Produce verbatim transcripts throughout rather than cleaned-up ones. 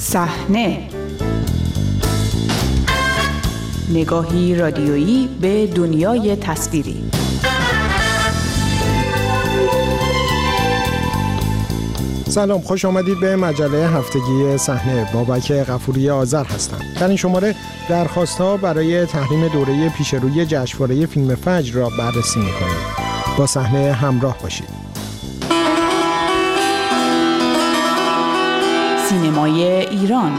صحنه، نگاهی رادیویی به دنیای تصویری. سلام، خوش آمدید به مجله هفتگی صحنه. بابک غفوری آذر هستم. در این شماره درخواست‌ها برای تحریم دوره پیشروی جشنواره فیلم فجر را بررسی می‌کنیم. با صحنه همراه باشید. سینمای ایران.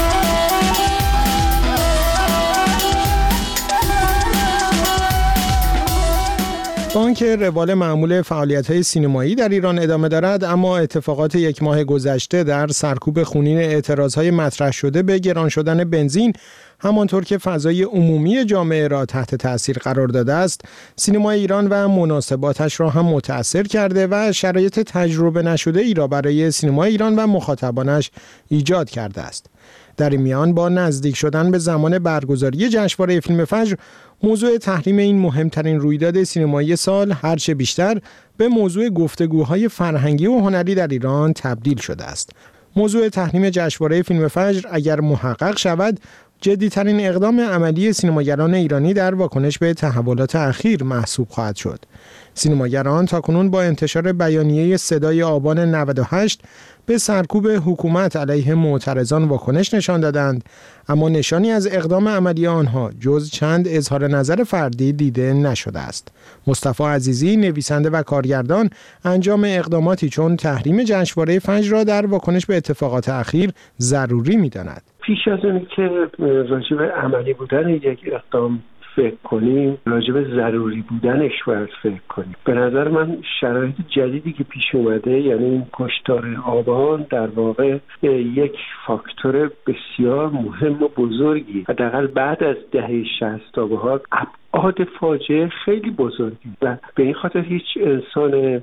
با آنکه روال معمول فعالیت‌های سینمایی در ایران ادامه دارد، اما اتفاقات یک ماه گذشته در سرکوب خونین اعتراضهای مطرح شده به گران شدن بنزین، همانطور که فضای عمومی جامعه را تحت تأثیر قرار داده است، سینمای ایران و مناسباتش را هم متأثر کرده و شرایط تجربه نشده ای را برای سینمای ایران و مخاطبانش ایجاد کرده است. در این میان با نزدیک شدن به زمان برگزاری جشنواره فیلم فجر، موضوع تحریم این مهمترین رویداد سینمایی سال هرچه بیشتر به موضوع گفتگوهای فرهنگی و هنری در ایران تبدیل شده است. موضوع تحریم جشنواره فیلم فجر اگر محقق شود، جدی‌ترین اقدام عملی سینماگران ایرانی در واکنش به تحولات اخیر محسوب خواهد شد. سینماگران تاکنون با انتشار بیانیه صدای آبان نود و هشت به سرکوب حکومت علیه معترضان واکنش نشان دادند، اما نشانی از اقدام عملی آنها جز چند اظهار نظر فردی دیده نشده است. مصطفی عزیزی، نویسنده و کارگردان، انجام اقداماتی چون تحریم جشنواره فجر را در واکنش به اتفاقات اخیر ضروری می‌داند. پیش از اون که راجع به عملی بودن یک اقدام فکر کنیم، راجع به ضروری بودنش باید فکر کنیم. به نظر من شرایط جدیدی که پیش اومده، یعنی این کشتار آبان، در واقع یک فاکتور بسیار مهم و بزرگی، حداقل بعد از دهه شصت تا به حال ابعاد فاجعه خیلی بزرگی و به این خاطر هیچ انسان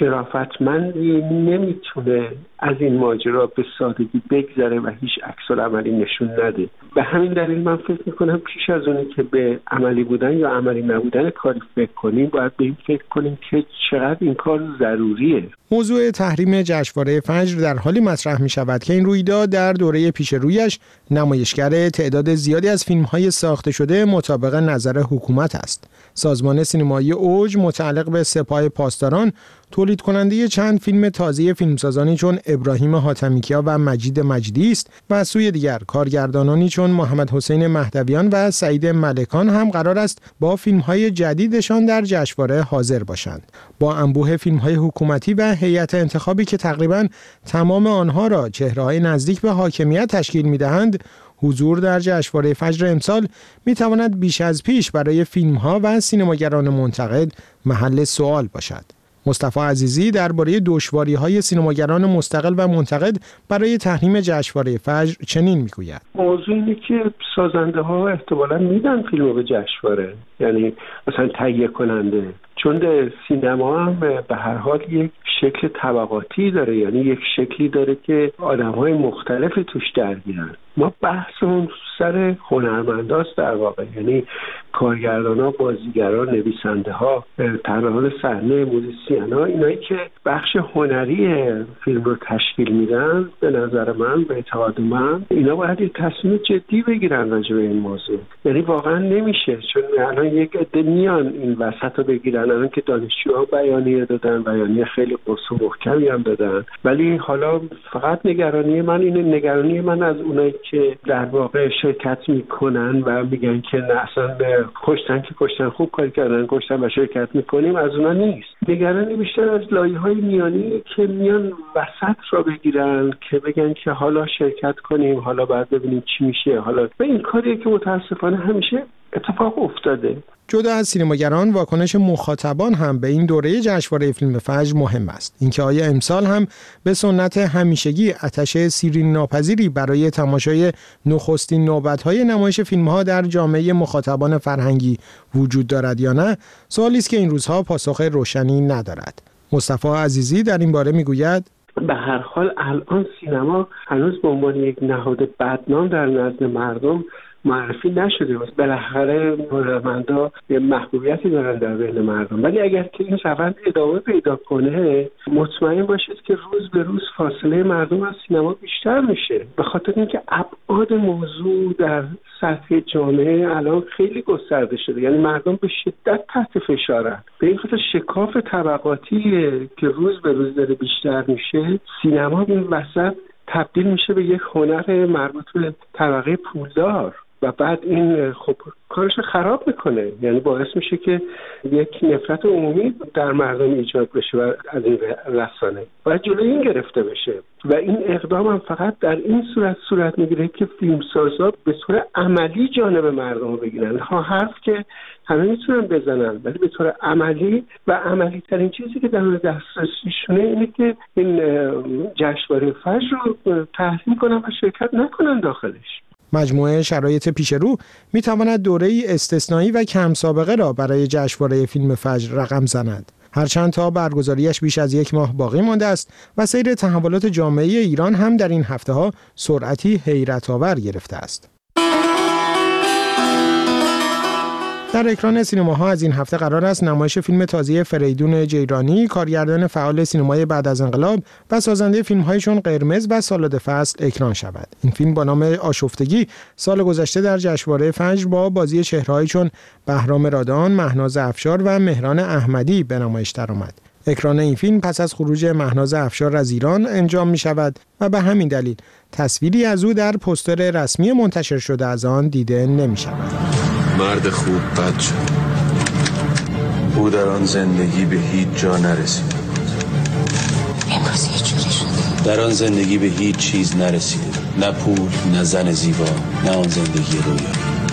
شرافتمندی نمیتونه از این ماجرا به سادگی بگذره و هیچ عکس‌العملی نشون نده. به همین دلیل من فکر میکنم پیش از اونی که به عملی بودن یا عملی نبودن کاری فکر کنیم، باید به این فکر کنیم که چقدر این کار ضروریه. موضوع تحریم جشنواره فجر در حالی مطرح می شود که این رویداد در دوره پیش رویش نمایشگر تعداد زیادی از فیلم‌های ساخته شده مطابق نظر حکومت است. سازمان سینمایی اوج متعلق به سپاه پاسداران تولید کننده چند فیلم تازه فیلمسازانی چون ابراهیم حاتمیکیا و مجید مجیدی است و از سوی دیگر کارگردانانی چون محمد حسین مهدویان و سعید ملکان هم قرار است با فیلم‌های جدیدشان در جشنواره حاضر باشند. با انبوه فیلم‌های حکومتی و هیئت انتخابی که تقریباً تمام آنها را چهره‌های نزدیک به حاکمیت تشکیل می‌دهند، حضور در جشنواره فجر امسال می‌تواند بیش از پیش برای فیلم‌ها و سینماگران منتقد محل سوال باشد. مصطفی عزیزی درباره دشواری‌های سینماگران مستقل و منتقد برای تحریم جشنواره فجر چنین می‌گوید: موضوع اینه که سازنده‌ها احتمالاً میدن فیلمو به جشنواره، یعنی مثلا تهیه کننده، چون سینما هم به هر حال یک شکل طبقاتی داره، یعنی یک شکلی داره که آدم‌های مختلفی توش درگیرن. ما بحثمون سر هنرمنداست در واقع، یعنی کارگردان‌ها، بازیگران، نویسنده‌ها، طراحان صحنه، موزیسین‌ها، اینایی که بخش هنری فیلم رو تشکیل میدن، به نظر من، به اعتقاد من، اینا باید یک تصمیم جدی بگیرن راجع به این موضوع. یعنی واقعا نمیشه، چون الان یک عده میان این وسط رو بگیرن، الان که دانشجوها بیانیه دادن، بیانیه خیلی قصه و محکمی هم دادن، ولی حالا فقط نگرانی من اینه، نگرانی من از اونایی که در واقع شرکت میکنن و میگن که نه اصلا کشتن که کشتن، خوب کاری کردن کشتن و شرکت میکنیم، از اونا نیست. نگرانی بیشتر از لایه‌های میانی که میان وسط را بگیرن که بگن که حالا شرکت کنیم، حالا بعد ببینیم چی میشه، حالا و این کاریه که متاسفانه همیشه اتفاق افتاده. جدا از سینماگران، واکنش مخاطبان هم به این دوره جشنواره فیلم فجر مهم است. اینکه آیا امسال هم به سنت همیشگی آتش سیرین ناپذیری برای تماشای نخستین نوبت‌های نمایش فیلم‌ها در جامعه مخاطبان فرهنگی وجود دارد یا نه، سوالی است که این روزها پاسخ روشنی ندارد. مصطفی عزیزی در این باره میگوید: به هر حال الان سینما هنوز به عنوان یک نهاد بدنام در نزد مردم معرفی نشده. بالاخره هنرمندا یه محبوبیتی دارن در بین مردم، ولی اگر که این روند ادامه پیدا کنه مطمئن باشید که روز به روز فاصله مردم از سینما بیشتر میشه، به خاطر اینکه ابعاد موضوع در سطح جامعه الان خیلی گسترده شده. یعنی مردم به شدت تحت فشارن. به این خاطر شکاف طبقاتی که روز به روز داره بیشتر میشه، سینما این وسط تبدیل میشه به یک هنر مربوط به طبقه پولدار و بعد این خب کارش خراب میکنه. یعنی باعث میشه که یک نفرت عمومی در مردم ایجاد بشه و از این رسانه باید جلوی این گرفته بشه و این اقدام هم فقط در این صورت صورت میگیره که فیلمسازا به طور عملی جانب مردم رو بگیرن. ها حرف که همه میتونن بزنن، ولی به طور عملی و عملی ترین چیزی که در دسترسیشونه اینه که این جشنواره فجر رو تحریم کنن و شرکت نکنن داخلش. مجموعه شرایط پیش رو می تواند دوره‌ای استثنایی و کم سابقه را برای جشنواره فیلم فجر رقم زند. هرچند تا برگزاریش بیش از یک ماه باقی مانده است و سیر تحولات جامعه ایران هم در این هفته‌ها سرعتی حیرت آور گرفته است. در اکران سینماها از این هفته قرار است نمایش فیلم تازه فریدون جیرانی، کارگردان فعال سینمای بعد از انقلاب و سازنده فیلم‌های چون قرمز و سالاد فصل اکران شود. این فیلم با نام آشفتگی سال گذشته در جشنواره فجر با بازی چهره‌هایی چون بهرام رادان، مهناز افشار و مهران احمدی به نمایش درآمد. اکران این فیلم پس از خروج مهناز افشار از ایران انجام می شود و به همین دلیل تصویری از او در پوستر رسمی منتشر شده از آن دیده نمی شود. مرد خوب بد شد. او در آن زندگی به هیچ جا نرسید. امروز یه جوری شده. در آن زندگی به هیچ چیز نرسید. نه پول، نه زن زیبا، نه آن زندگی رویا.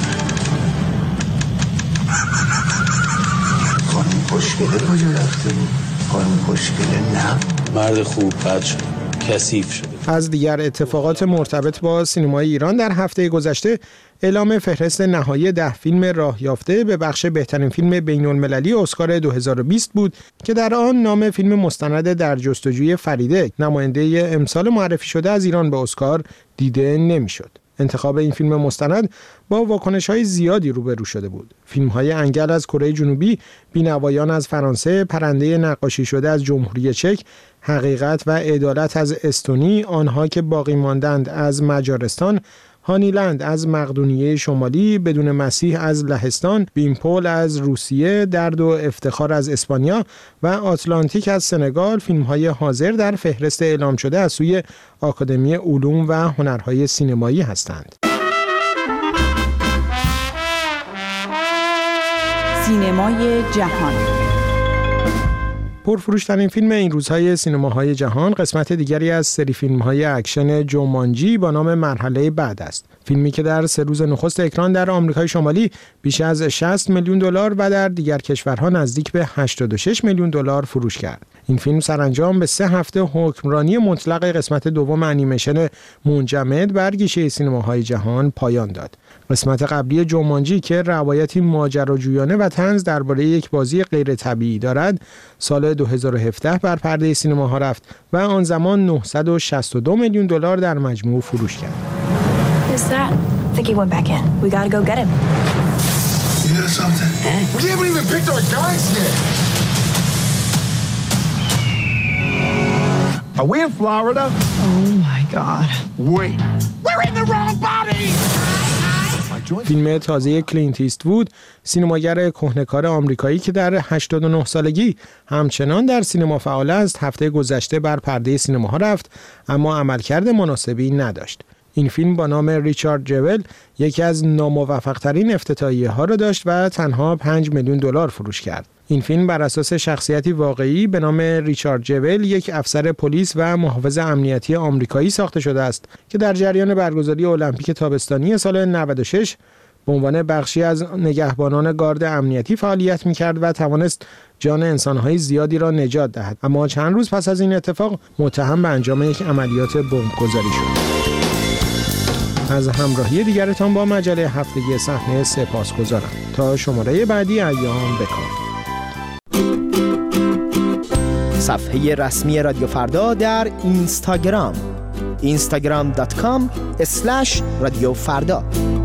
خانم خوشگله کجا رفته بود؟ خانم خوشگله نه. مرد خوب بد شد. کثیف شده. از دیگر اتفاقات مرتبط با سینمای ایران در هفته گذشته اعلام فهرست نهایی ده فیلم راه یافته به بخش بهترین فیلم بین‌المللی اسکار دو هزار و بیست بود که در آن نام فیلم مستند در جستجوی فریده، نماینده امسال معرفی شده از ایران به اسکار، دیده نمی‌شد. انتخاب این فیلم مستند با واکنش‌های زیادی روبرو شده بود. فیلم‌های انگل از کره جنوبی، بینوایان از فرانسه، پرنده نقاشی شده از جمهوری چک، حقیقت و عدالت از استونی، آنها که باقی ماندند از مجارستان، هانیلند از مقدونیه شمالی، بدون مسیح از لهستان، بیمپول از روسیه، درد و افتخار از اسپانیا و آتلانتیک از سنگال فیلم‌های حاضر در فهرست اعلام شده از سوی آکادمی علوم و هنرهای سینمایی هستند. سینمای جهان. پرفروش‌ترین فیلم این روزهای سینماهای جهان قسمت دیگری از سری فیلم‌های اکشن جومانجی با نام مرحله بعد است. فیلمی که در سه روز نخست اکران در آمریکای شمالی بیش از شصت میلیون دلار و در دیگر کشورها نزدیک به هشتاد و شش میلیون دلار فروش کرد. این فیلم سرانجام به سه هفته حکمرانی مطلق قسمت دوم انیمیشن منجمد بر گیشه سینماهای جهان پایان داد. قسمت قبلی جومانجی که روایتی ماجراجویانه و طنز درباره یک بازی غیر طبیعی دارد، سال دو هزار و هفده بر پرده سینماها رفت و آن زمان نهصد و شصت و دو میلیون دلار در مجموع فروش کرد. Is that? I think he went back in. We gotta go get him. You hear something? We haven't even picked our guys yet. Are we in Florida? Oh my God. Wait. We're in the wrong body! فیلم تازه کلینت ایستوود، سینماگر کهنه‌کار آمریکایی که در هشتاد و نه سالگی همچنان در سینما فعال است، هفته گذشته بر پرده سینماها رفت اما عملکرد مناسبی نداشت. این فیلم با نام ریچارد جول یکی از ناموفق‌ترین افتتاحیه‌ها را داشت و تنها پنج میلیون دلار فروش کرد. این فیلم بر اساس شخصیتی واقعی به نام ریچارد جول، یک افسر پلیس و محافظ امنیتی آمریکایی ساخته شده است که در جریان برگزاری المپیک تابستانی سال نود و شش به عنوان بخشی از نگهبانان گارد امنیتی فعالیت می‌کرد و توانست جان انسان‌های زیادی را نجات دهد. اما چند روز پس از این اتفاق متهم به انجام یک عملیات بمبگذاری شد. از همراهی دیگرتان با مجله هفتگی صحنه سپاسگزارم. تا شماره بعدی ایام بکار. صفحه رسمی رادیو فردا در اینستاگرام اینستاگرام دات کام اسلش رادیو فردا.